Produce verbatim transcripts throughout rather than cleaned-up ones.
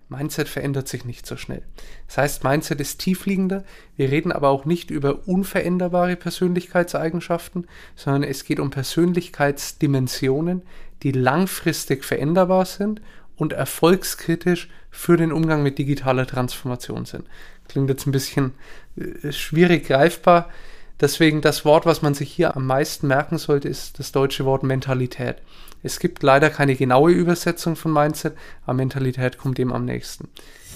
Mindset verändert sich nicht so schnell. Das heißt, Mindset ist tiefliegender. Wir reden aber auch nicht über unveränderbare Persönlichkeitseigenschaften, sondern es geht um Persönlichkeitsdimensionen, die langfristig veränderbar sind und erfolgskritisch für den Umgang mit digitaler Transformation sind. Klingt jetzt ein bisschen äh, schwierig greifbar. Deswegen das Wort, was man sich hier am meisten merken sollte, ist das deutsche Wort Mentalität. Es gibt leider keine genaue Übersetzung von Mindset, aber Mentalität kommt dem am nächsten.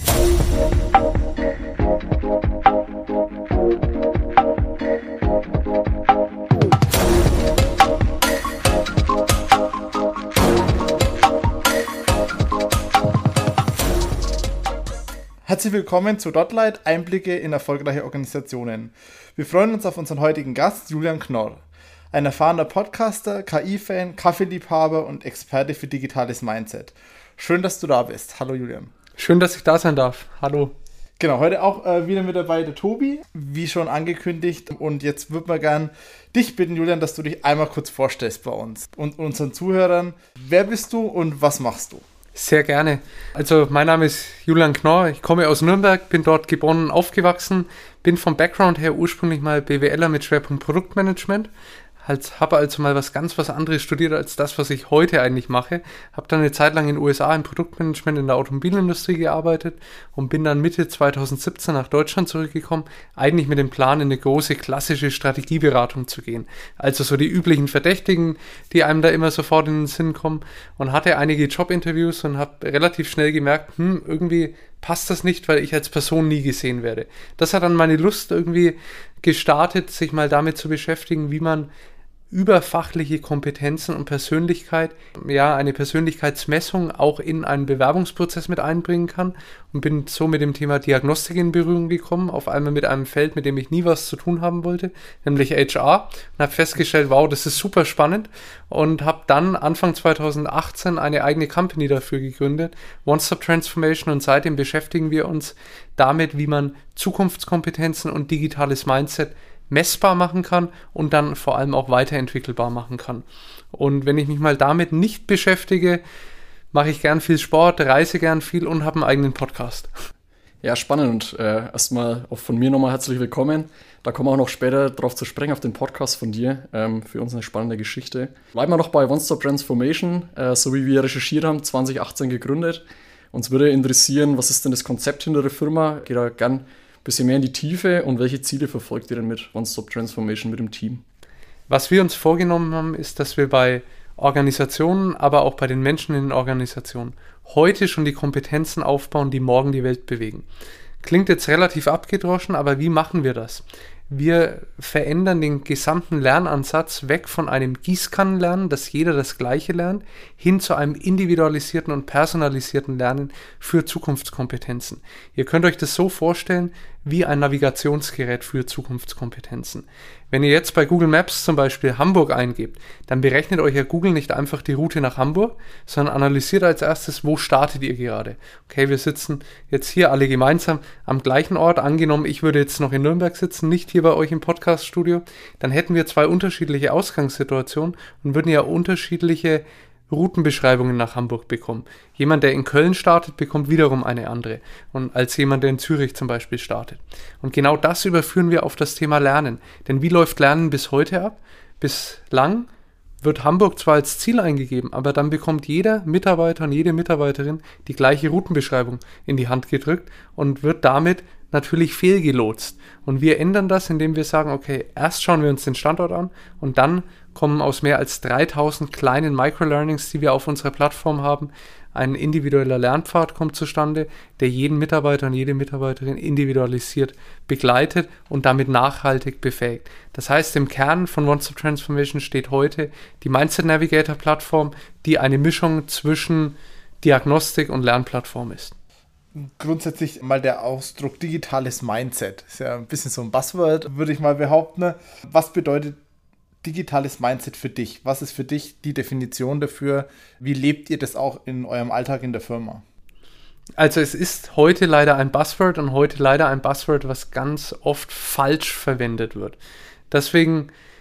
Herzlich willkommen zu Dotlight, Einblicke in erfolgreiche Organisationen. Wir freuen uns auf unseren heutigen Gast, Julian Knorr. Ein erfahrener Podcaster, K I-Fan, Kaffeeliebhaber und Experte für digitales Mindset. Schön, dass du da bist. Hallo Julian. Schön, dass ich da sein darf. Hallo. Genau, heute auch äh, wieder mit dabei der Tobi, wie schon angekündigt. Und jetzt würde man gern dich bitten, Julian, dass du dich einmal kurz vorstellst bei uns und unseren Zuhörern. Wer bist du und was machst du? Sehr gerne. Also mein Name ist Julian Knorr, ich komme aus Nürnberg, bin dort geboren und aufgewachsen, bin vom Background her ursprünglich mal BWLer mit Schwerpunkt Produktmanagement. Halt, habe also mal was ganz was anderes studiert als das, was ich heute eigentlich mache. Habe dann eine Zeit lang in den U S A im Produktmanagement in der Automobilindustrie gearbeitet und bin dann Mitte zwanzig siebzehn nach Deutschland zurückgekommen, eigentlich mit dem Plan, in eine große klassische Strategieberatung zu gehen. Also so die üblichen Verdächtigen, die einem da immer sofort in den Sinn kommen, und hatte einige Jobinterviews und habe relativ schnell gemerkt, hm, irgendwie passt das nicht, weil ich als Person nie gesehen werde. Das hat dann meine Lust irgendwie gestartet, sich mal damit zu beschäftigen, wie man über fachliche Kompetenzen und Persönlichkeit, ja, eine Persönlichkeitsmessung auch in einen Bewerbungsprozess mit einbringen kann, und bin so mit dem Thema Diagnostik in Berührung gekommen, auf einmal mit einem Feld, mit dem ich nie was zu tun haben wollte, nämlich H R, und habe festgestellt, wow, das ist super spannend, und habe dann Anfang zwanzig achtzehn eine eigene Company dafür gegründet, One-Stop Transformation, und seitdem beschäftigen wir uns damit, wie man Zukunftskompetenzen und digitales Mindset messbar machen kann und dann vor allem auch weiterentwickelbar machen kann. Und wenn ich mich mal damit nicht beschäftige, mache ich gern viel Sport, reise gern viel und habe einen eigenen Podcast. Ja, spannend. Und äh, erstmal auch von mir nochmal herzlich willkommen. Da kommen wir auch noch später drauf zu sprechen, auf den Podcast von dir. Ähm, für uns eine spannende Geschichte. Bleiben wir noch bei One-Stop Transformation, äh, so wie wir recherchiert haben, zwanzig achtzehn gegründet. Uns würde interessieren, was ist denn das Konzept hinter der Firma? Geht da gern bisschen mehr in die Tiefe, und welche Ziele verfolgt ihr denn mit One-Stop Transformation mit dem Team? Was wir uns vorgenommen haben, ist, dass wir bei Organisationen, aber auch bei den Menschen in den Organisationen heute schon die Kompetenzen aufbauen, die morgen die Welt bewegen. Klingt jetzt relativ abgedroschen, aber wie machen wir das? Wir verändern den gesamten Lernansatz weg von einem Gießkannenlernen, dass jeder das Gleiche lernt, hin zu einem individualisierten und personalisierten Lernen für Zukunftskompetenzen. Ihr könnt euch das so vorstellen wie ein Navigationsgerät für Zukunftskompetenzen. Wenn ihr jetzt bei Google Maps zum Beispiel Hamburg eingebt, dann berechnet euch ja Google nicht einfach die Route nach Hamburg, sondern analysiert als erstes, wo startet ihr gerade. Okay, wir sitzen jetzt hier alle gemeinsam am gleichen Ort. Angenommen, ich würde jetzt noch in Nürnberg sitzen, nicht hier bei euch im Podcaststudio, dann hätten wir zwei unterschiedliche Ausgangssituationen und würden ja unterschiedliche Routenbeschreibungen nach Hamburg bekommen. Jemand, der in Köln startet, bekommt wiederum eine andere, und als jemand, der in Zürich zum Beispiel startet. Und genau das überführen wir auf das Thema Lernen. Denn wie läuft Lernen bis heute ab? Bislang wird Hamburg zwar als Ziel eingegeben, aber dann bekommt jeder Mitarbeiter und jede Mitarbeiterin die gleiche Routenbeschreibung in die Hand gedrückt und wird damit natürlich fehlgelotst. Und wir ändern das, indem wir sagen, okay, erst schauen wir uns den Standort an und dann kommen aus mehr als dreitausend kleinen Microlearnings, die wir auf unserer Plattform haben, ein individueller Lernpfad kommt zustande, der jeden Mitarbeiter und jede Mitarbeiterin individualisiert begleitet und damit nachhaltig befähigt. Das heißt, im Kern von One-Stop Transformation steht heute die Mindset Navigator Plattform, die eine Mischung zwischen Diagnostik und Lernplattform ist. Grundsätzlich mal der Ausdruck digitales Mindset. Ist ja ein bisschen so ein Buzzword, würde ich mal behaupten. Was bedeutet digitales Mindset für dich? Was ist für dich die Definition dafür? Wie lebt ihr das auch in eurem Alltag in der Firma? Also es ist heute leider ein Buzzword und heute leider ein Buzzword, was ganz oft falsch verwendet wird. Deswegen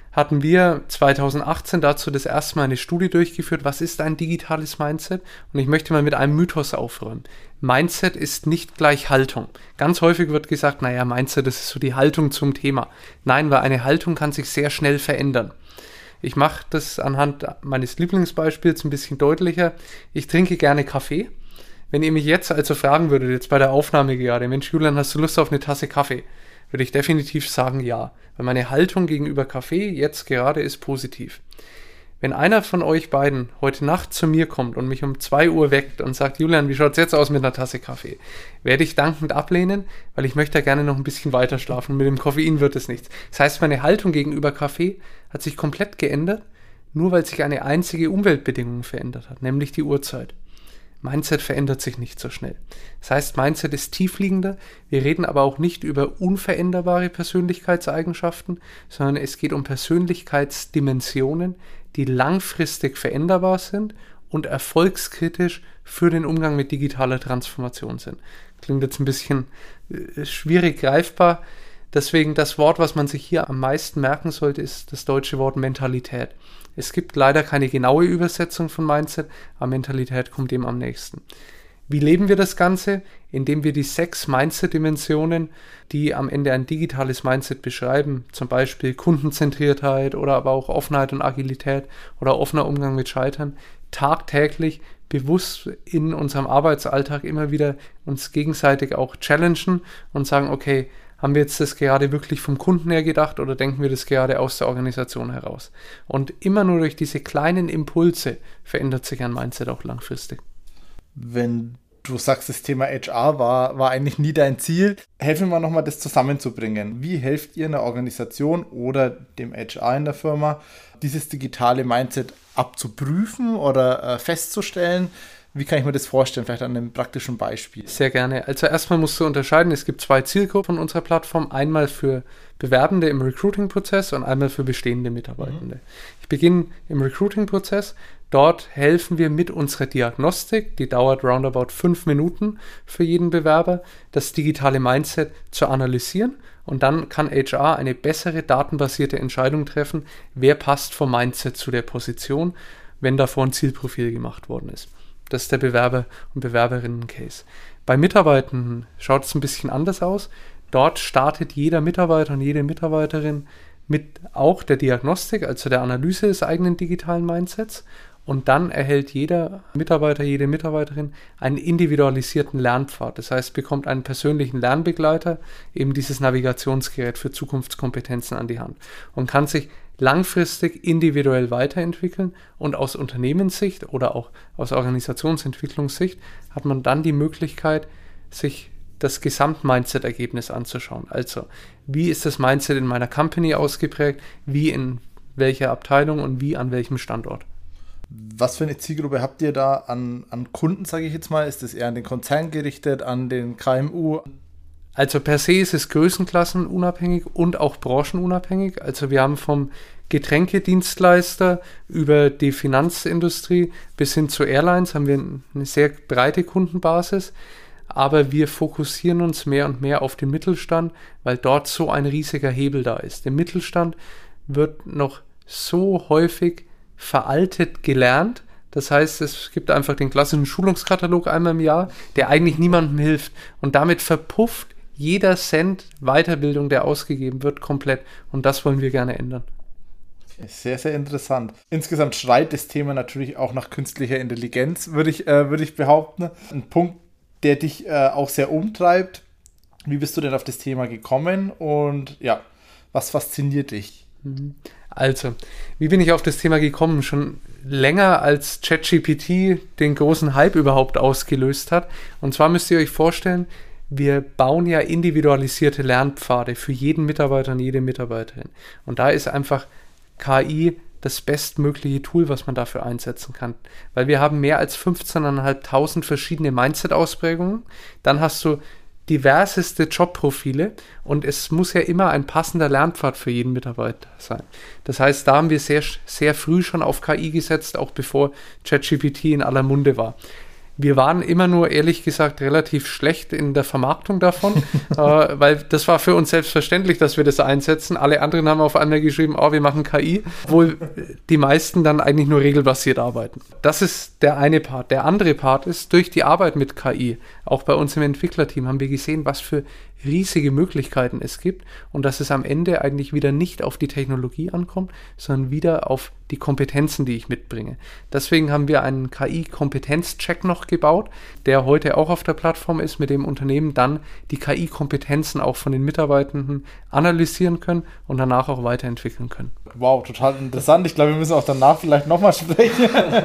hatten wir zweitausendachtzehn dazu das erste Mal eine Studie durchgeführt, was ist ein digitales Mindset? Und ich möchte mal mit einem Mythos aufräumen. Mindset ist nicht gleich Haltung. Ganz häufig wird gesagt, naja, Mindset, das ist so die Haltung zum Thema. Nein, weil eine Haltung kann sich sehr schnell verändern. Ich mache das anhand meines Lieblingsbeispiels ein bisschen deutlicher. Ich trinke gerne Kaffee. Wenn ihr mich jetzt also fragen würdet, jetzt bei der Aufnahme gerade, Mensch Julian, hast du Lust auf eine Tasse Kaffee? Würde ich definitiv sagen, ja. Weil meine Haltung gegenüber Kaffee jetzt gerade ist positiv. Wenn einer von euch beiden heute Nacht zu mir kommt und mich um zwei Uhr weckt und sagt, Julian, wie schaut es jetzt aus mit einer Tasse Kaffee? Werde ich dankend ablehnen, weil ich möchte ja gerne noch ein bisschen weiter schlafen. Mit dem Koffein wird es nichts. Das heißt, meine Haltung gegenüber Kaffee hat sich komplett geändert, nur weil sich eine einzige Umweltbedingung verändert hat, nämlich die Uhrzeit. Mindset verändert sich nicht so schnell. Das heißt, Mindset ist tiefliegender. Wir reden aber auch nicht über unveränderbare Persönlichkeitseigenschaften, sondern es geht um Persönlichkeitsdimensionen, die langfristig veränderbar sind und erfolgskritisch für den Umgang mit digitaler Transformation sind. Klingt jetzt ein bisschen äh, schwierig greifbar. Deswegen das Wort, was man sich hier am meisten merken sollte, ist das deutsche Wort Mentalität. Es gibt leider keine genaue Übersetzung von Mindset, aber Mentalität kommt dem am nächsten. Wie leben wir das Ganze? Indem wir die sechs Mindset-Dimensionen, die am Ende ein digitales Mindset beschreiben, zum Beispiel Kundenzentriertheit oder aber auch Offenheit und Agilität oder offener Umgang mit Scheitern, tagtäglich bewusst in unserem Arbeitsalltag immer wieder uns gegenseitig auch challengen und sagen, okay, haben wir jetzt das gerade wirklich vom Kunden her gedacht oder denken wir das gerade aus der Organisation heraus? Und immer nur durch diese kleinen Impulse verändert sich ein Mindset auch langfristig. Wenn du sagst, das Thema H R war, war eigentlich nie dein Ziel, helfen wir nochmal, das zusammenzubringen. Wie helft ihr einer Organisation oder dem H R in der Firma, dieses digitale Mindset abzuprüfen oder äh, festzustellen? Wie kann ich mir das vorstellen? Vielleicht an einem praktischen Beispiel. Sehr gerne. Also erstmal musst du unterscheiden, es gibt zwei Zielgruppen von unserer Plattform. Einmal für Bewerbende im Recruiting-Prozess und einmal für bestehende Mitarbeitende. Mhm. Ich beginne im Recruiting-Prozess. Dort helfen wir mit unserer Diagnostik, die dauert roundabout fünf Minuten für jeden Bewerber, das digitale Mindset zu analysieren. Und dann kann H R eine bessere datenbasierte Entscheidung treffen, wer passt vom Mindset zu der Position, wenn davor ein Zielprofil gemacht worden ist. Das ist der Bewerber- und Bewerberinnen-Case. Bei Mitarbeitenden schaut es ein bisschen anders aus. Dort startet jeder Mitarbeiter und jede Mitarbeiterin mit auch der Diagnostik, also der Analyse des eigenen digitalen Mindsets. Und dann erhält jeder Mitarbeiter, jede Mitarbeiterin einen individualisierten Lernpfad. Das heißt, bekommt einen persönlichen Lernbegleiter, eben dieses Navigationsgerät für Zukunftskompetenzen an die Hand und kann sich langfristig individuell weiterentwickeln. Und aus Unternehmenssicht oder auch aus Organisationsentwicklungssicht hat man dann die Möglichkeit, sich das Gesamt-Mindset-Ergebnis anzuschauen. Also, wie ist das Mindset in meiner Company ausgeprägt, wie in welcher Abteilung und wie an welchem Standort. Was für eine Zielgruppe habt ihr da an, an Kunden, sage ich jetzt mal? Ist das eher an den Konzern gerichtet, an den K M U? Also per se ist es größenklassenunabhängig und auch branchenunabhängig. Also wir haben vom Getränkedienstleister über die Finanzindustrie bis hin zu Airlines haben wir eine sehr breite Kundenbasis. Aber wir fokussieren uns mehr und mehr auf den Mittelstand, weil dort so ein riesiger Hebel da ist. Im Mittelstand wird noch so häufig veraltet gelernt. Das heißt, es gibt einfach den klassischen Schulungskatalog einmal im Jahr, der eigentlich niemandem hilft. Und damit verpufft jeder Cent Weiterbildung, der ausgegeben wird, komplett. Und das wollen wir gerne ändern. Sehr, sehr interessant. Insgesamt schreit das Thema natürlich auch nach künstlicher Intelligenz, würde ich, äh, würde ich behaupten. Ein Punkt, der dich äh, auch sehr umtreibt. Wie bist du denn auf das Thema gekommen? Und ja, was fasziniert dich? Also, wie bin ich auf das Thema gekommen? Schon länger als ChatGPT den großen Hype überhaupt ausgelöst hat. Und zwar müsst ihr euch vorstellen, wir bauen ja individualisierte Lernpfade für jeden Mitarbeiter und jede Mitarbeiterin. Und da ist einfach K I das bestmögliche Tool, was man dafür einsetzen kann. Weil wir haben mehr als fünfzehntausendfünfhundert verschiedene Mindset-Ausprägungen. Dann hast du diverseste Jobprofile und es muss ja immer ein passender Lernpfad für jeden Mitarbeiter sein. Das heißt, da haben wir sehr, sehr früh schon auf K I gesetzt, auch bevor ChatGPT in aller Munde war. Wir waren immer nur, ehrlich gesagt, relativ schlecht in der Vermarktung davon, äh, weil das war für uns selbstverständlich, dass wir das einsetzen. Alle anderen haben auf einmal geschrieben, oh, wir machen K I, obwohl die meisten dann eigentlich nur regelbasiert arbeiten. Das ist der eine Part. Der andere Part ist, durch die Arbeit mit K I, auch bei uns im Entwicklerteam, haben wir gesehen, was für riesige Möglichkeiten es gibt und dass es am Ende eigentlich wieder nicht auf die Technologie ankommt, sondern wieder auf die Kompetenzen, die ich mitbringe. Deswegen haben wir einen K I-Kompetenzcheck noch gebaut, der heute auch auf der Plattform ist, mit dem Unternehmen dann die K I-Kompetenzen auch von den Mitarbeitenden analysieren können und danach auch weiterentwickeln können. Wow, total interessant. Ich glaube, wir müssen auch danach vielleicht nochmal sprechen.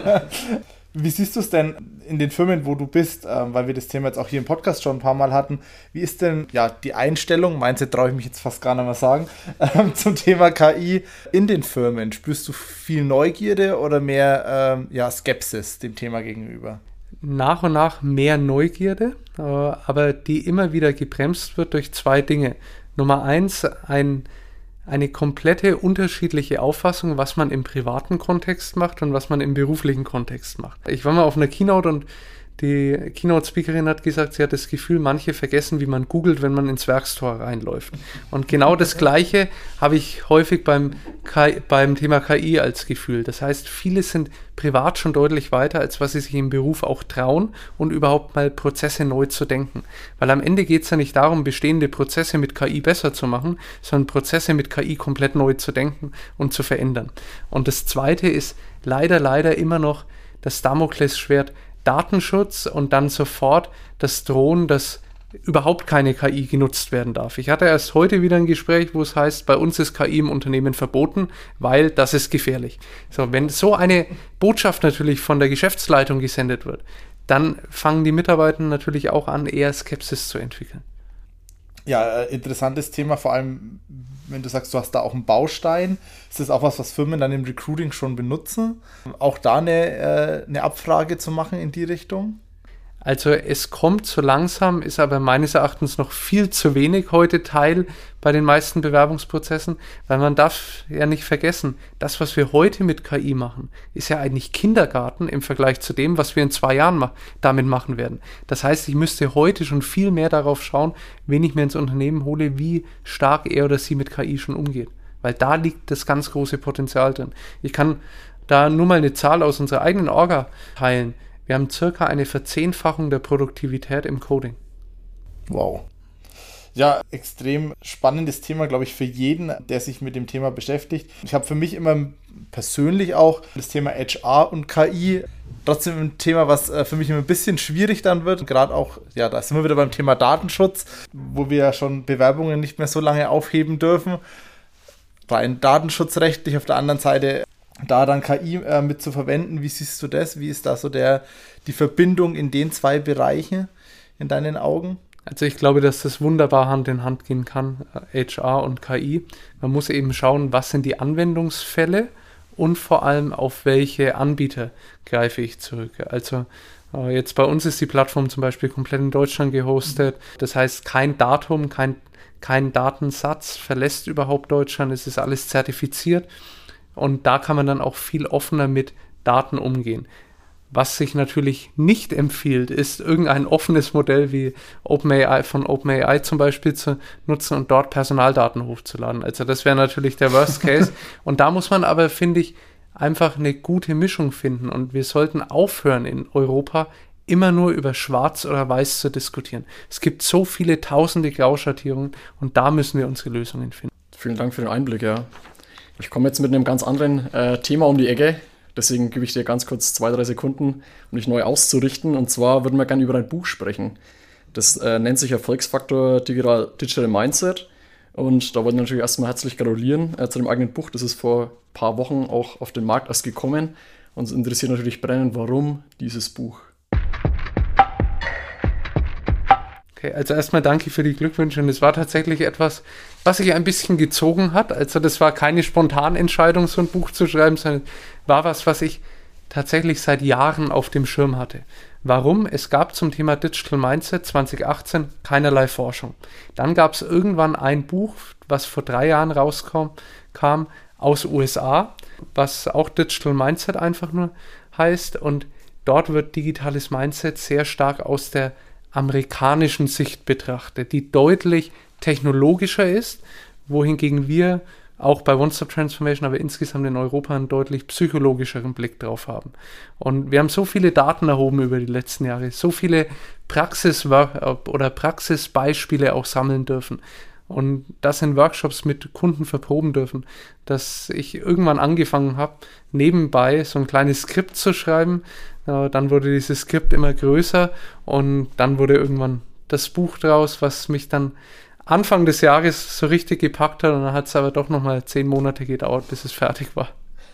Wie siehst du es denn in den Firmen, wo du bist, äh, weil wir das Thema jetzt auch hier im Podcast schon ein paar Mal hatten, wie ist denn ja die Einstellung, Mindset traue ich mich jetzt fast gar nicht mehr sagen, äh, zum Thema K I in den Firmen? Spürst du viel Neugierde oder mehr äh, ja, Skepsis dem Thema gegenüber? Nach und nach mehr Neugierde, äh, aber die immer wieder gebremst wird durch zwei Dinge. Nummer eins, ein eine komplette unterschiedliche Auffassung, was man im privaten Kontext macht und was man im beruflichen Kontext macht. Ich war mal auf einer Keynote und die Keynote-Speakerin hat gesagt, sie hat das Gefühl, manche vergessen, wie man googelt, wenn man ins Werkstor reinläuft. Und genau das Gleiche habe ich häufig beim, K I, beim Thema K I als Gefühl. Das heißt, viele sind privat schon deutlich weiter, als was sie sich im Beruf auch trauen und überhaupt mal Prozesse neu zu denken. Weil am Ende geht es ja nicht darum, bestehende Prozesse mit K I besser zu machen, sondern Prozesse mit K I komplett neu zu denken und zu verändern. Und das Zweite ist leider, leider immer noch das Damoklesschwert Datenschutz und dann sofort das Drohen, dass überhaupt keine K I genutzt werden darf. Ich hatte erst heute wieder ein Gespräch, wo es heißt, bei uns ist K I im Unternehmen verboten, weil das ist gefährlich. So, wenn so eine Botschaft natürlich von der Geschäftsleitung gesendet wird, dann fangen die Mitarbeiter natürlich auch an, eher Skepsis zu entwickeln. Ja, interessantes Thema, vor allem, wenn du sagst, du hast da auch einen Baustein. Ist das auch was, was Firmen dann im Recruiting schon benutzen? Auch da eine, äh, eine Abfrage zu machen in die Richtung? Also es kommt so langsam, ist aber meines Erachtens noch viel zu wenig heute Teil bei den meisten Bewerbungsprozessen, weil man darf ja nicht vergessen, das, was wir heute mit K I machen, ist ja eigentlich Kindergarten im Vergleich zu dem, was wir in zwei Jahren ma- damit machen werden. Das heißt, ich müsste heute schon viel mehr darauf schauen, wen ich mir ins Unternehmen hole, wie stark er oder sie mit K I schon umgeht. Weil da liegt das ganz große Potenzial drin. Ich kann da nur mal eine Zahl aus unserer eigenen Orga teilen. Wir haben circa eine Verzehnfachung der Produktivität im Coding. Wow. Ja, extrem spannendes Thema, glaube ich, für jeden, der sich mit dem Thema beschäftigt. Ich habe für mich immer persönlich auch das Thema H R und K I trotzdem ein Thema, was für mich immer ein bisschen schwierig dann wird. Gerade auch, ja, da sind wir wieder beim Thema Datenschutz, wo wir ja schon Bewerbungen nicht mehr so lange aufheben dürfen. Rein datenschutzrechtlich, auf der anderen Seite da dann K I äh, mit zu verwenden. Wie siehst du das? Wie ist da so der, die Verbindung in den zwei Bereichen in deinen Augen? Also ich glaube, dass das wunderbar Hand in Hand gehen kann, H R und K I. Man muss eben schauen, was sind die Anwendungsfälle und vor allem auf welche Anbieter greife ich zurück. Also äh, jetzt bei uns ist die Plattform zum Beispiel komplett in Deutschland gehostet. Das heißt, kein Datum, kein, kein Datensatz verlässt überhaupt Deutschland. Es ist alles zertifiziert. Und da kann man dann auch viel offener mit Daten umgehen. Was sich natürlich nicht empfiehlt, ist irgendein offenes Modell wie OpenAI von OpenAI zum Beispiel zu nutzen und dort Personaldaten hochzuladen. Also das wäre natürlich der Worst Case. Und da muss man aber, finde ich, einfach eine gute Mischung finden. Und wir sollten aufhören in Europa, immer nur über Schwarz oder Weiß zu diskutieren. Es gibt so viele tausende Grauschattierungen und da müssen wir unsere Lösungen finden. Vielen Dank für den Einblick, ja. Ich komme jetzt mit einem ganz anderen äh, Thema um die Ecke. Deswegen gebe ich dir ganz kurz zwei, drei Sekunden, um dich neu auszurichten. Und zwar würden wir gerne über ein Buch sprechen. Das äh, nennt sich Erfolgsfaktor Digital, Digital Mindset. Und da wollen wir natürlich erstmal herzlich gratulieren äh, zu dem eigenen Buch. Das ist vor ein paar Wochen auch auf den Markt erst gekommen. Uns interessiert natürlich brennend, warum dieses Buch. Okay, also erstmal danke für die Glückwünsche. Und es war tatsächlich etwas, was sich ein bisschen gezogen hat. Also das war keine Spontanentscheidung, so ein Buch zu schreiben, sondern war was, was ich tatsächlich seit Jahren auf dem Schirm hatte. Warum? Es gab zum Thema Digital Mindset zwanzig achtzehn keinerlei Forschung. Dann gab es irgendwann ein Buch, was vor drei Jahren rauskam, kam aus U S A, was auch Digital Mindset einfach nur heißt. Und dort wird digitales Mindset sehr stark aus der amerikanischen Sicht betrachtet, die deutlich technologischer ist, wohingegen wir auch bei One-Stop-Transformation, aber insgesamt in Europa einen deutlich psychologischeren Blick drauf haben. Und wir haben so viele Daten erhoben über die letzten Jahre, so viele Praxis- oder Praxisbeispiele auch sammeln dürfen und das in Workshops mit Kunden verproben dürfen, dass ich irgendwann angefangen habe, nebenbei so ein kleines Skript zu schreiben. Dann wurde dieses Skript immer größer und dann wurde irgendwann das Buch draus, was mich dann Anfang des Jahres so richtig gepackt hat, und dann hat es aber doch nochmal zehn Monate gedauert, bis es fertig war.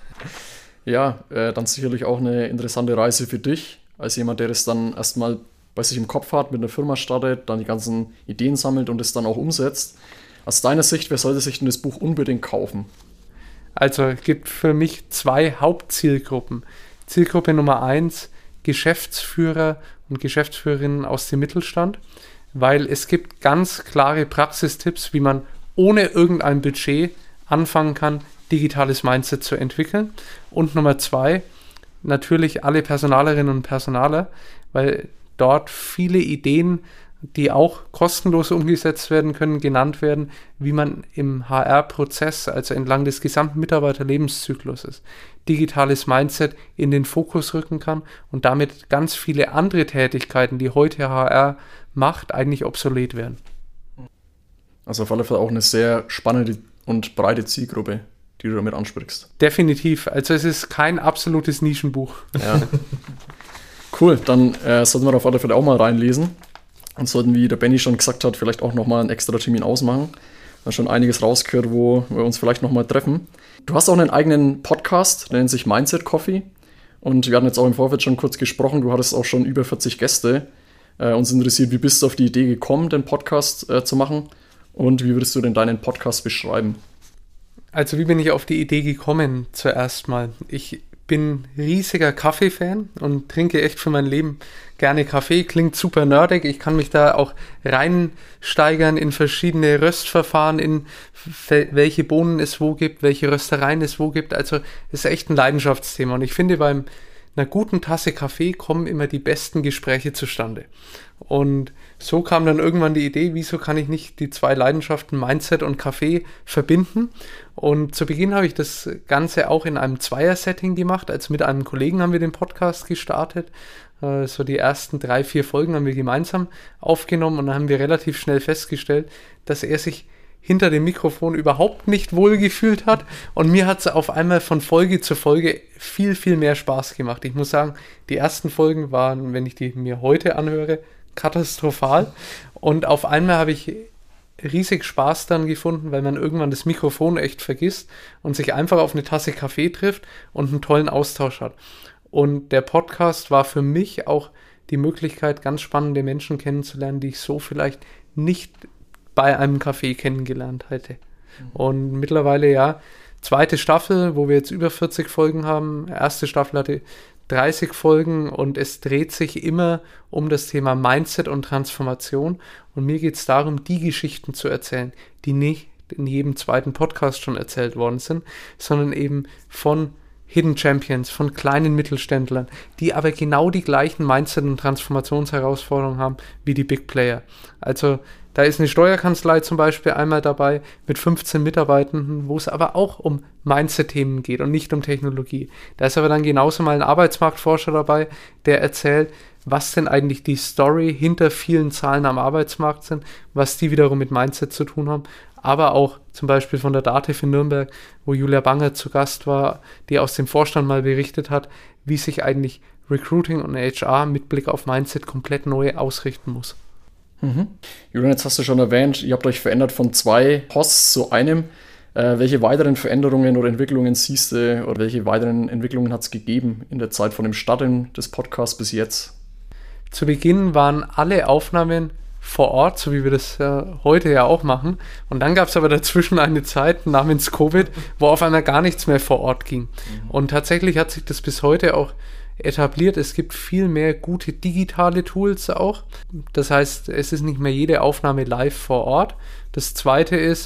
Ja, äh, dann sicherlich auch eine interessante Reise für dich, als jemand, der das dann erstmal bei sich im Kopf hat, mit einer Firma startet, dann die ganzen Ideen sammelt und es dann auch umsetzt. Aus deiner Sicht, wer sollte sich denn das Buch unbedingt kaufen? Also es gibt für mich zwei Hauptzielgruppen. Zielgruppe Nummer eins, Geschäftsführer und Geschäftsführerinnen aus dem Mittelstand, weil es gibt ganz klare Praxistipps, wie man ohne irgendein Budget anfangen kann, digitales Mindset zu entwickeln. Und Nummer zwei, natürlich alle Personalerinnen und Personaler, weil dort viele Ideen, die auch kostenlos umgesetzt werden können, genannt werden, wie man im H R-Prozess, also entlang des gesamten Mitarbeiterlebenszykluses, digitales Mindset in den Fokus rücken kann und damit ganz viele andere Tätigkeiten, die heute H R macht, eigentlich obsolet werden. Also auf alle Fälle auch eine sehr spannende und breite Zielgruppe, die du damit ansprichst. Definitiv. Also es ist kein absolutes Nischenbuch. Ja. Cool, dann äh, sollten wir auf alle Fälle auch mal reinlesen. Und sollten, wie der Benny schon gesagt hat, vielleicht auch nochmal einen extra Termin ausmachen. Da haben schon einiges rausgehört, wo wir uns vielleicht nochmal treffen. Du hast auch einen eigenen Podcast, der nennt sich Mindset Coffee. Und wir hatten jetzt auch im Vorfeld schon kurz gesprochen, du hattest auch schon über vierzig Gäste. Äh, uns interessiert, wie bist du auf die Idee gekommen, den Podcast äh, zu machen? Und wie würdest du denn deinen Podcast beschreiben? Also wie bin ich auf die Idee gekommen zuerst mal? Ich bin riesiger Kaffee-Fan und trinke echt für mein Leben gerne Kaffee. Klingt super nerdig. Ich kann mich da auch reinsteigern in verschiedene Röstverfahren, in welche Bohnen es wo gibt, welche Röstereien es wo gibt. Also ist echt ein Leidenschaftsthema. Und ich finde, bei einer guten Tasse Kaffee kommen immer die besten Gespräche zustande. Und so kam dann irgendwann die Idee, wieso kann ich nicht die zwei Leidenschaften Mindset und Kaffee verbinden? Und zu Beginn habe ich das Ganze auch in einem Zweier-Setting gemacht. Also mit einem Kollegen haben wir den Podcast gestartet. So die ersten drei, vier Folgen haben wir gemeinsam aufgenommen und dann haben wir relativ schnell festgestellt, dass er sich hinter dem Mikrofon überhaupt nicht wohl gefühlt hat, und mir hat es auf einmal von Folge zu Folge viel, viel mehr Spaß gemacht. Ich muss sagen, die ersten Folgen waren, wenn ich die mir heute anhöre, katastrophal, und auf einmal habe ich riesig Spaß dann gefunden, weil man irgendwann das Mikrofon echt vergisst und sich einfach auf eine Tasse Kaffee trifft und einen tollen Austausch hat. Und der Podcast war für mich auch die Möglichkeit, ganz spannende Menschen kennenzulernen, die ich so vielleicht nicht bei einem Café kennengelernt hätte. Mhm. Und mittlerweile, ja, zweite Staffel, wo wir jetzt über vierzig Folgen haben. Erste Staffel hatte dreißig Folgen und es dreht sich immer um das Thema Mindset und Transformation. Und mir geht es darum, die Geschichten zu erzählen, die nicht in jedem zweiten Podcast schon erzählt worden sind, sondern eben von Hidden Champions, von kleinen Mittelständlern, die aber genau die gleichen Mindset- und Transformationsherausforderungen haben wie die Big Player. Also da ist eine Steuerkanzlei zum Beispiel einmal dabei mit fünfzehn Mitarbeitenden, wo es aber auch um Mindset-Themen geht und nicht um Technologie. Da ist aber dann genauso mal ein Arbeitsmarktforscher dabei, der erzählt, was denn eigentlich die Story hinter vielen Zahlen am Arbeitsmarkt sind, was die wiederum mit Mindset zu tun haben. Aber auch zum Beispiel von der DATEV in Nürnberg, wo Julia Banger zu Gast war, die aus dem Vorstand mal berichtet hat, wie sich eigentlich Recruiting und H R mit Blick auf Mindset komplett neu ausrichten muss. Mhm. Julian, jetzt hast du schon erwähnt, ihr habt euch verändert von zwei Hosts zu einem. Äh, welche weiteren Veränderungen oder Entwicklungen siehst du, oder welche weiteren Entwicklungen hat es gegeben in der Zeit von dem Starten des Podcasts bis jetzt? Zu Beginn waren alle Aufnahmen vor Ort, so wie wir das äh, heute ja auch machen. Und dann gab es aber dazwischen eine Zeit namens Covid, wo auf einmal gar nichts mehr vor Ort ging. Mhm. Und tatsächlich hat sich das bis heute auch etabliert. Es gibt viel mehr gute digitale Tools auch. Das heißt, es ist nicht mehr jede Aufnahme live vor Ort. Das Zweite ist,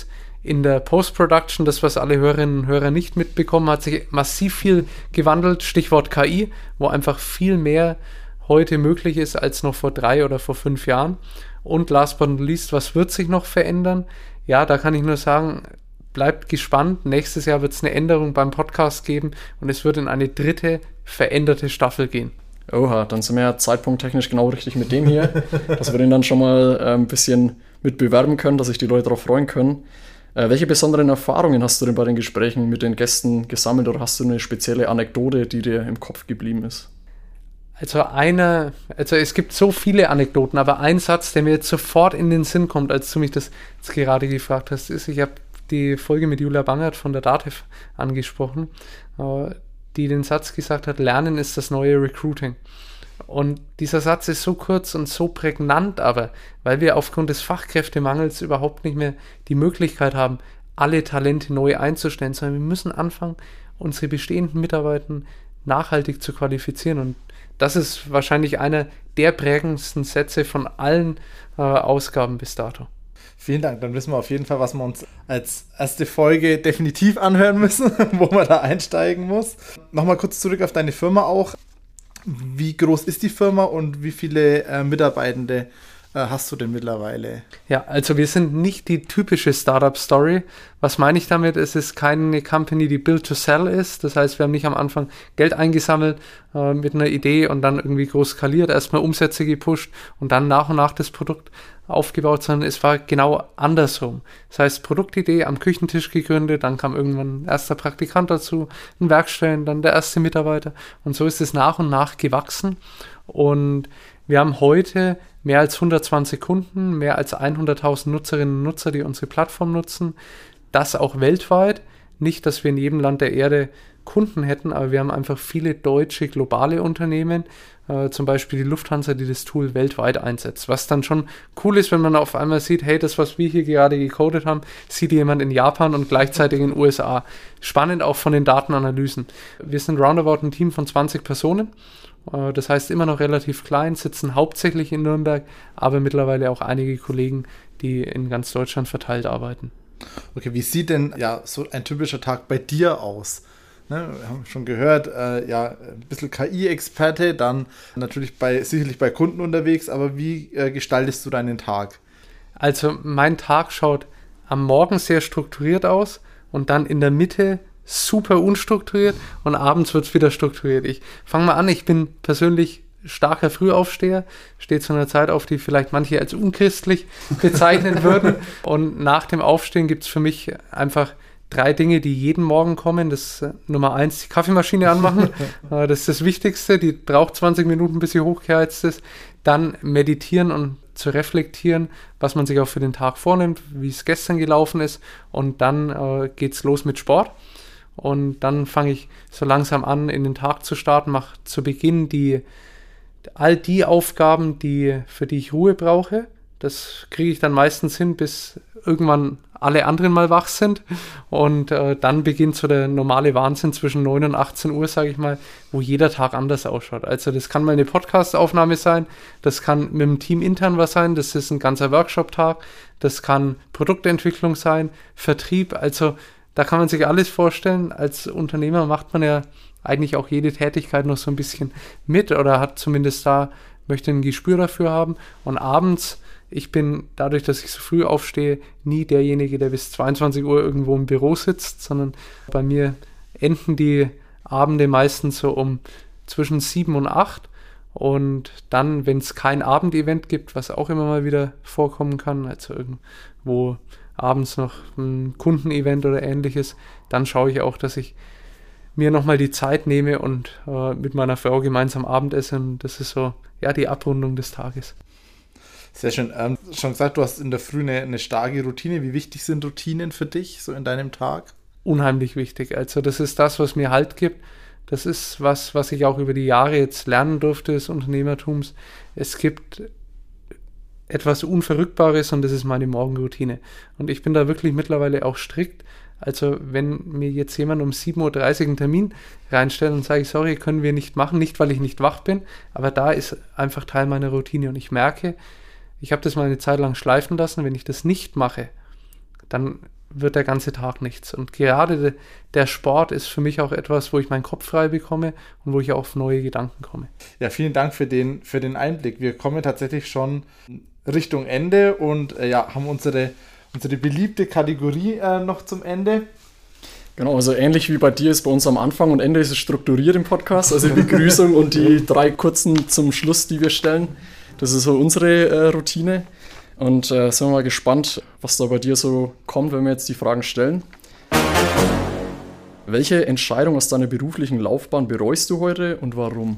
In der Post-Production, das, was alle Hörerinnen und Hörer nicht mitbekommen, hat sich massiv viel gewandelt. Stichwort K I, wo einfach viel mehr heute möglich ist als noch vor drei oder vor fünf Jahren. Und last but not least, was wird sich noch verändern? Ja, da kann ich nur sagen, bleibt gespannt. Nächstes Jahr wird es eine Änderung beim Podcast geben und es wird in eine dritte veränderte Staffel gehen. Oha, dann sind wir ja zeitpunkttechnisch genau richtig mit dem hier, dass wir den dann schon mal äh, ein bisschen mit bewerben können, dass sich die Leute darauf freuen können. Äh, welche besonderen Erfahrungen hast du denn bei den Gesprächen mit den Gästen gesammelt oder hast du eine spezielle Anekdote, die dir im Kopf geblieben ist? Also eine, also es gibt so viele Anekdoten, aber ein Satz, der mir jetzt sofort in den Sinn kommt, als du mich das jetzt gerade gefragt hast, ist, ich habe die Folge mit Julia Bangert von der DATEV angesprochen, äh, die den Satz gesagt hat, Lernen ist das neue Recruiting. Und dieser Satz ist so kurz und so prägnant, aber weil wir aufgrund des Fachkräftemangels überhaupt nicht mehr die Möglichkeit haben, alle Talente neu einzustellen, sondern wir müssen anfangen, unsere bestehenden Mitarbeiter nachhaltig zu qualifizieren. Und das ist wahrscheinlich einer der prägendsten Sätze von allen äh, Ausgaben bis dato. Vielen Dank, dann wissen wir auf jeden Fall, was wir uns als erste Folge definitiv anhören müssen, wo man da einsteigen muss. Nochmal kurz zurück auf deine Firma auch. Wie groß ist die Firma und wie viele äh, Mitarbeitende äh, hast du denn mittlerweile? Ja, also wir sind nicht die typische Startup-Story. Was meine ich damit? Es ist keine Company, die Build to Sell ist. Das heißt, wir haben nicht am Anfang Geld eingesammelt äh, mit einer Idee und dann irgendwie groß skaliert, erstmal Umsätze gepusht und dann nach und nach das Produkt aufgebaut, sondern es war genau andersrum. Das heißt, Produktidee am Küchentisch gegründet, dann kam irgendwann ein erster Praktikant dazu, ein Werkstudent, dann der erste Mitarbeiter und so ist es nach und nach gewachsen und wir haben heute mehr als hundertzwanzig Kunden, mehr als hunderttausend Nutzerinnen und Nutzer, die unsere Plattform nutzen, das auch weltweit. Nicht, dass wir in jedem Land der Erde Kunden hätten, aber wir haben einfach viele deutsche, globale Unternehmen, äh, zum Beispiel die Lufthansa, die das Tool weltweit einsetzt. Was dann schon cool ist, wenn man auf einmal sieht, hey, das, was wir hier gerade gecodet haben, sieht jemand in Japan und gleichzeitig in den U S A. Spannend auch von den Datenanalysen. Wir sind roundabout ein Team von zwanzig Personen. Äh, das heißt immer noch relativ klein, sitzen hauptsächlich in Nürnberg, aber mittlerweile auch einige Kollegen, die in ganz Deutschland verteilt arbeiten. Okay, wie sieht denn ja so ein typischer Tag bei dir aus? Ne, wir haben schon gehört, äh, ja, ein bisschen K I-Experte, dann natürlich bei, sicherlich bei Kunden unterwegs, aber wie äh, gestaltest du deinen Tag? Also mein Tag schaut am Morgen sehr strukturiert aus und dann in der Mitte super unstrukturiert und abends wird es wieder strukturiert. Ich fange mal an, ich bin persönlich starker Frühaufsteher, stehe zu einer Zeit auf, die vielleicht manche als unchristlich bezeichnen würden und nach dem Aufstehen gibt es für mich einfach drei Dinge, die jeden Morgen kommen. Das ist Nummer eins, die Kaffeemaschine anmachen. Das ist das Wichtigste. Die braucht zwanzig Minuten, bis sie hochgeheizt ist. Dann meditieren und zu reflektieren, was man sich auch für den Tag vornimmt, wie es gestern gelaufen ist. Und dann äh, geht's los mit Sport. Und dann fange ich so langsam an, in den Tag zu starten, mache zu Beginn die, all die Aufgaben, die, für die ich Ruhe brauche. Das kriege ich dann meistens hin, bis irgendwann alle anderen mal wach sind und äh, dann beginnt so der normale Wahnsinn zwischen neun und achtzehn Uhr, sage ich mal, wo jeder Tag anders ausschaut. Also das kann mal eine Podcast-Aufnahme sein, das kann mit dem Team intern was sein, das ist ein ganzer Workshop-Tag, das kann Produktentwicklung sein, Vertrieb, also da kann man sich alles vorstellen. Als Unternehmer macht man ja eigentlich auch jede Tätigkeit noch so ein bisschen mit oder hat zumindest da, möchte ein Gespür dafür haben und abends, ich bin dadurch, dass ich so früh aufstehe, nie derjenige, der bis zweiundzwanzig Uhr irgendwo im Büro sitzt, sondern bei mir enden die Abende meistens so um zwischen sieben und acht und dann, wenn es kein Abendevent gibt, was auch immer mal wieder vorkommen kann, also irgendwo abends noch ein Kundenevent oder ähnliches, dann schaue ich auch, dass ich mir nochmal die Zeit nehme und äh, mit meiner Frau gemeinsam Abendessen und das ist so, ja, die Abrundung des Tages. Sehr schön. Ähm, schon gesagt, du hast in der Früh eine, eine starke Routine. Wie wichtig sind Routinen für dich, so in deinem Tag? Unheimlich wichtig. Also das ist das, was mir Halt gibt. Das ist was, was ich auch über die Jahre jetzt lernen durfte des Unternehmertums. Es gibt etwas Unverrückbares und das ist meine Morgenroutine. Und ich bin da wirklich mittlerweile auch strikt. Also wenn mir jetzt jemand um sieben Uhr dreißig einen Termin reinstellt und sage, sorry, können wir nicht machen, nicht weil ich nicht wach bin, aber da ist einfach Teil meiner Routine und ich merke, ich habe das mal eine Zeit lang schleifen lassen, wenn ich das nicht mache, dann wird der ganze Tag nichts. Und gerade de, der Sport ist für mich auch etwas, wo ich meinen Kopf frei bekomme und wo ich auch auf neue Gedanken komme. Ja, vielen Dank für den, für den Einblick. Wir kommen tatsächlich schon Richtung Ende und äh, ja, haben unsere, unsere beliebte Kategorie äh, noch zum Ende. Genau, also ähnlich wie bei dir ist bei uns am Anfang und Ende ist es strukturiert im Podcast, also die Begrüßung und die drei kurzen zum Schluss, die wir stellen. Das ist so unsere äh, Routine. Und äh, sind wir mal gespannt, was da bei dir so kommt, wenn wir jetzt die Fragen stellen. Welche Entscheidung aus deiner beruflichen Laufbahn bereust du heute und warum?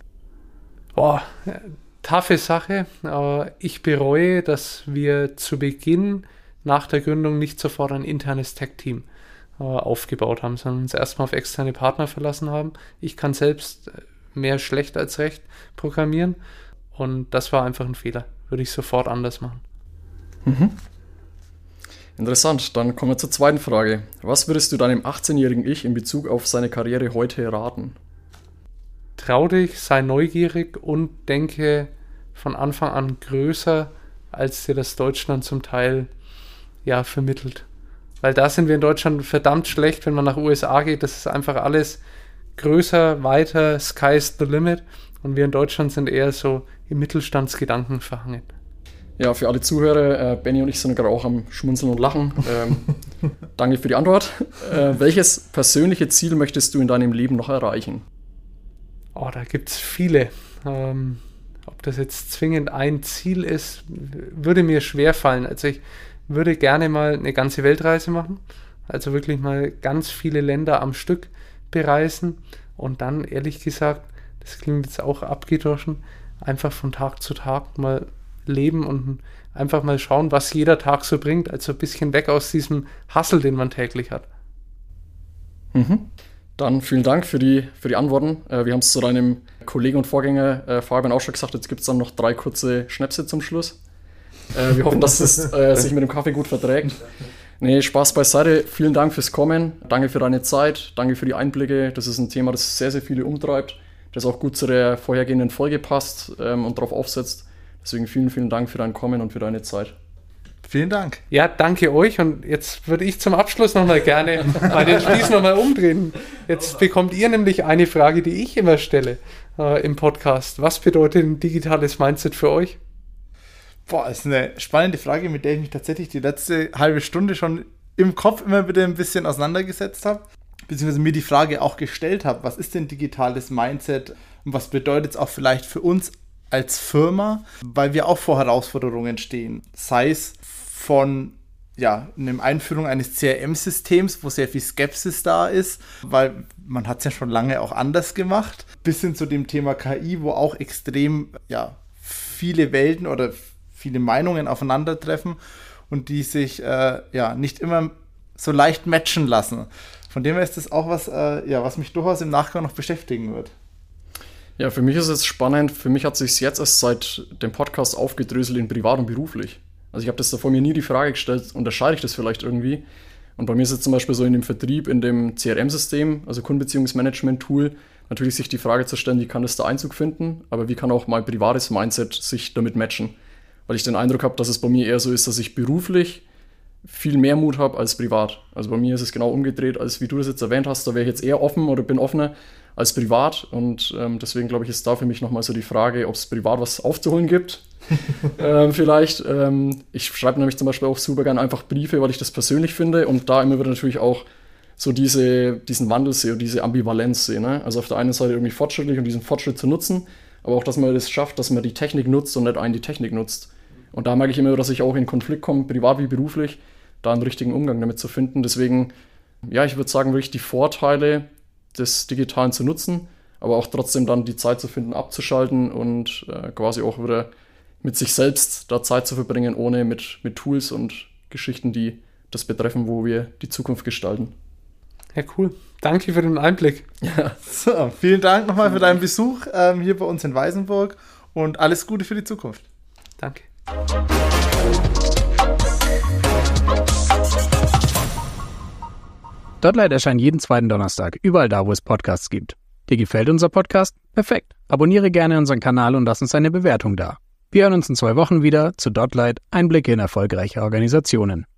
Boah, taffe Sache. Aber ich bereue, dass wir zu Beginn nach der Gründung nicht sofort ein internes Tech-Team äh, aufgebaut haben, sondern uns erstmal auf externe Partner verlassen haben. Ich kann selbst mehr schlecht als recht programmieren und das war einfach ein Fehler. Würde ich sofort anders machen. Mhm. Interessant, dann kommen wir zur zweiten Frage. Was würdest du deinem achtzehnjährigen Ich in Bezug auf seine Karriere heute raten? Trau dich, sei neugierig und denke von Anfang an größer, als dir das Deutschland zum Teil ja, vermittelt. Weil da sind wir in Deutschland verdammt schlecht, wenn man nach U S A geht. Das ist einfach alles größer, weiter, sky's the limit. Und wir in Deutschland sind eher so im Mittelstandsgedanken verhangen. Ja, für alle Zuhörer, äh, Benny und ich sind gerade auch am Schmunzeln und Lachen. Ähm, danke für die Antwort. Äh, welches persönliche Ziel möchtest du in deinem Leben noch erreichen? Oh, da gibt es viele. Ähm, ob das jetzt zwingend ein Ziel ist, würde mir schwerfallen. Also ich würde gerne mal eine ganze Weltreise machen. Also wirklich mal ganz viele Länder am Stück bereisen. Und dann, ehrlich gesagt, das klingt jetzt auch abgedroschen, einfach von Tag zu Tag mal leben und einfach mal schauen, was jeder Tag so bringt. Also ein bisschen weg aus diesem Hustle, den man täglich hat. Mhm. Dann vielen Dank für die, für die Antworten. Äh, wir haben es zu deinem Kollegen und Vorgänger äh, Fabian auch schon gesagt, jetzt gibt es dann noch drei kurze Schnäpse zum Schluss. Äh, wir hoffen, dass es äh, sich mit dem Kaffee gut verträgt. Nee, Spaß beiseite. Vielen Dank fürs Kommen. Danke für deine Zeit. Danke für die Einblicke. Das ist ein Thema, das sehr, sehr viele umtreibt, das auch gut zu der vorhergehenden Folge passt ähm, und darauf aufsetzt. Deswegen vielen, vielen Dank für dein Kommen und für deine Zeit. Vielen Dank. Ja, danke euch. Und jetzt würde ich zum Abschluss nochmal gerne mal den Spieß nochmal umdrehen. Jetzt bekommt ihr nämlich eine Frage, die ich immer stelle äh, im Podcast. Was bedeutet ein digitales Mindset für euch? Boah, das ist eine spannende Frage, mit der ich mich tatsächlich die letzte halbe Stunde schon im Kopf immer wieder ein bisschen auseinandergesetzt habe. Beziehungsweise mir die Frage auch gestellt habe, was ist denn digitales Mindset und was bedeutet es auch vielleicht für uns als Firma, weil wir auch vor Herausforderungen stehen. Sei es von ja, einer Einführung eines C R M-Systems, wo sehr viel Skepsis da ist, weil man hat es ja schon lange auch anders gemacht, bis hin zu dem Thema K I, wo auch extrem ja, viele Welten oder viele Meinungen aufeinandertreffen und die sich äh, ja nicht immer so leicht matchen lassen. Von dem her ist das auch was, äh, ja, was mich durchaus im Nachgang noch beschäftigen wird. Ja, für mich ist es spannend. Für mich hat es sich jetzt erst seit dem Podcast aufgedröselt in privat und beruflich. Also ich habe das davor mir nie die Frage gestellt, unterscheide ich das vielleicht irgendwie? Und bei mir ist es zum Beispiel so in dem Vertrieb, in dem C R M-System, also Kundenbeziehungsmanagement-Tool, natürlich sich die Frage zu stellen, wie kann das da Einzug finden, aber wie kann auch mein privates Mindset sich damit matchen? Weil ich den Eindruck habe, dass es bei mir eher so ist, dass ich beruflich viel mehr Mut habe als privat. Also bei mir ist es genau umgedreht, als wie du das jetzt erwähnt hast. Da wäre ich jetzt eher offen oder bin offener als privat. Und ähm, deswegen glaube ich, ist da für mich nochmal so die Frage, ob es privat was aufzuholen gibt. ähm, vielleicht. Ähm, ich schreibe nämlich zum Beispiel auch super gerne einfach Briefe, weil ich das persönlich finde und da immer wieder natürlich auch so diese, diesen Wandel sehe und diese Ambivalenz sehe. Ne? Also auf der einen Seite irgendwie fortschrittlich und diesen Fortschritt zu nutzen, aber auch, dass man das schafft, dass man die Technik nutzt und nicht einen die Technik nutzt. Und da merke ich immer, dass ich auch in Konflikt komme, privat wie beruflich, da einen richtigen Umgang damit zu finden. Deswegen, ja, ich würde sagen, wirklich die Vorteile des Digitalen zu nutzen, aber auch trotzdem dann die Zeit zu finden, abzuschalten und äh, quasi auch wieder mit sich selbst da Zeit zu verbringen, ohne mit, mit Tools und Geschichten, die das betreffen, wo wir die Zukunft gestalten. Ja, cool. Danke für den Einblick. Ja. So, vielen Dank nochmal für deinen Besuch ähm, hier bei uns in Weißenburg und alles Gute für die Zukunft. Danke. Dotlight erscheint jeden zweiten Donnerstag, überall da, wo es Podcasts gibt. Dir gefällt unser Podcast? Perfekt. Abonniere gerne unseren Kanal und lass uns eine Bewertung da. Wir hören uns in zwei Wochen wieder zu Dotlight, Einblicke in erfolgreiche Organisationen.